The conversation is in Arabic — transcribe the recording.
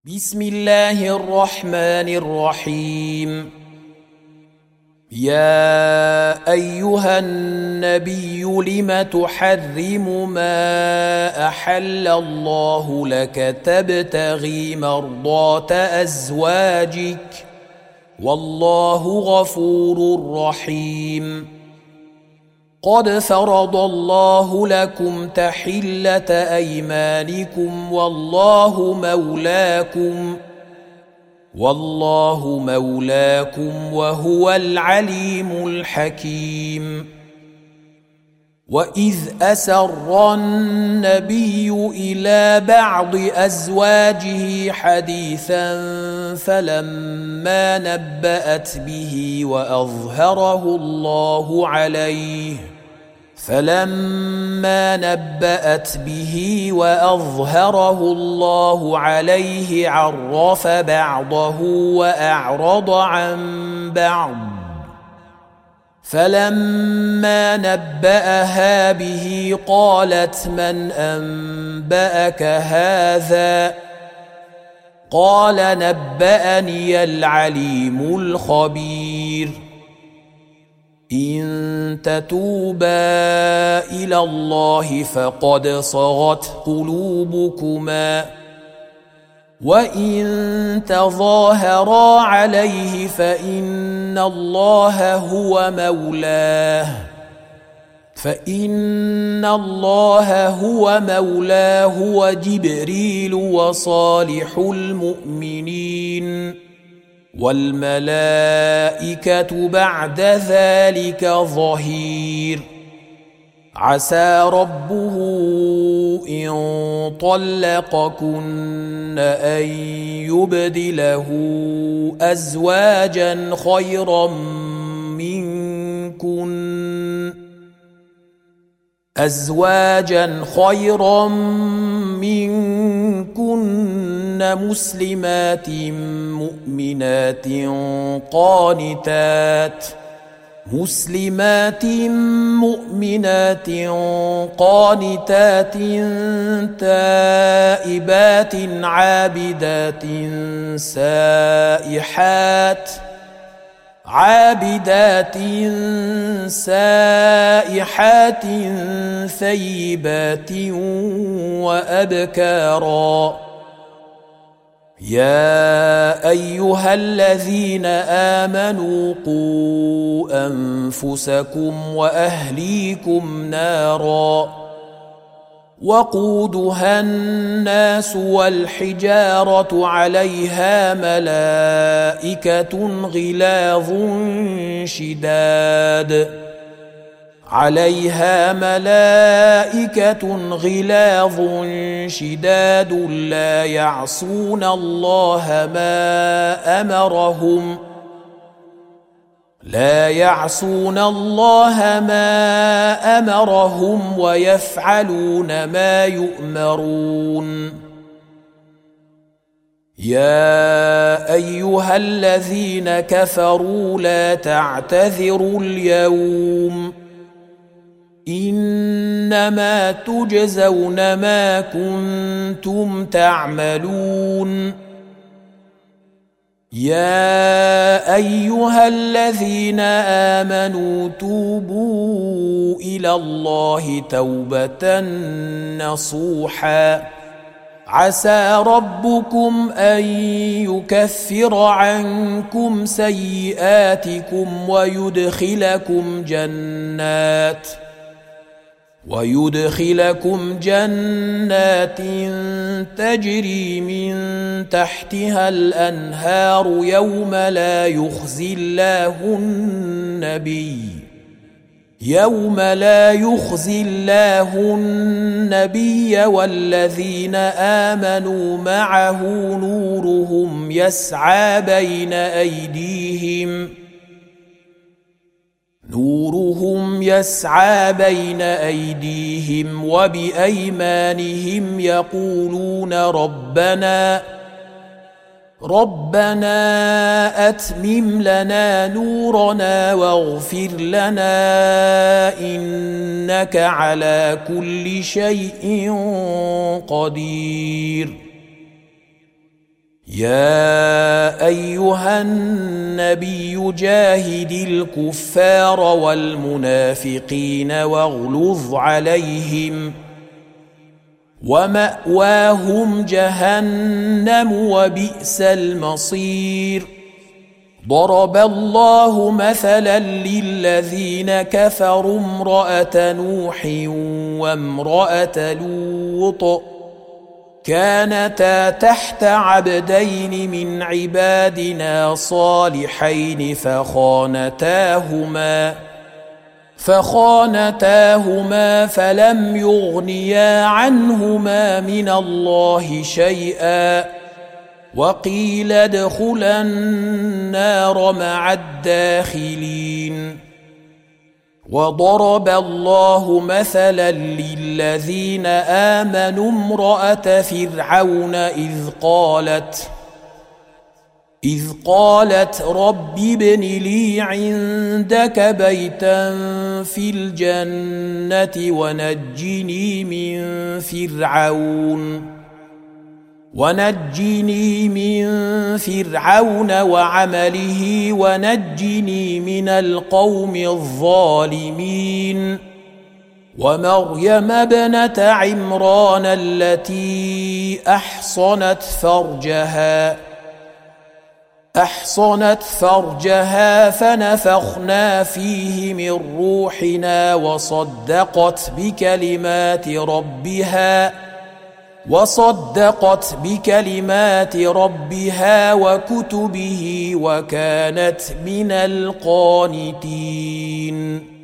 بسم الله الرحمن الرحيم. يا أيها النبي لم تحرم ما أحل الله لك تبتغي مرضات أزواجك والله غفور رحيم. قد فرض الله لكم تحلة أيمانكم والله مولاكم وهو العليم الحكيم. وإذ أسر النبي إلى بعض أزواجه حديثا فلما نبأت به وأظهره الله عليه عرف بعضه وأعرض عن بعض. فلما نبأها به قالت من أنبأك هذا؟ قال نبأني العليم الخبير. إن تتوبا إلى الله فقد صغت قلوبكما وإن تظاهرا عليه فإن الله هو مولاه وجبريل وصالح المؤمنين والملائكة بعد ذلك ظهير. عسى ربه إن طلقكن أن يبدله أزواجا خيرا منكن مسلمات مؤمنات قانتات تائبات عابدات سائحات ثيبات وأبكارا. يا أيها الذين آمنوا قوا أنفسكم وأهليكم نارا وقودها الناس والحجارة عليها ملائكة غلاظ شداد لا يعصون الله ما أمرهم ويفعلون ما يؤمرون. يا أيها الذين كفروا لا تعتذروا اليوم إنما تجزون ما كنتم تعملون. يا أيها الذين آمنوا توبوا إلى الله توبة نصوحا عسى ربكم أن يكفر عنكم سيئاتكم ويدخلكم جنات تجري من تحتها الأنهار يوم لا يخزي الله النبي والذين آمنوا معه نورهم يسعى بين أيديهم وبأيمانهم يقولون ربنا أتمم لنا نورنا واغفر لنا إنك على كل شيء قدير. يا أيها النبي جاهد الكفار والمنافقين واغلظ عليهم ومأواهم جهنم وبئس المصير ضرب الله مثلا للذين كفروا امرأة نوح وامرأة لوط كانتا تحت عبدين من عبادنا صالحين فخانتاهما فلم يغنيا عنهما من الله شيئا وقيل ادخلا النار مع الداخلين وضرب الله مثلا للذين آمنوا امرأة فرعون إذ قالت رب ابن لي عندك بيتا في الجنة ونجني من فرعون وعمله ونجني من القوم الظالمين ومريم ابنة عمران التي أحصنت فرجها فنفخنا فيه من روحنا وصدقت بكلمات ربها وكتبه وكانت من القانتين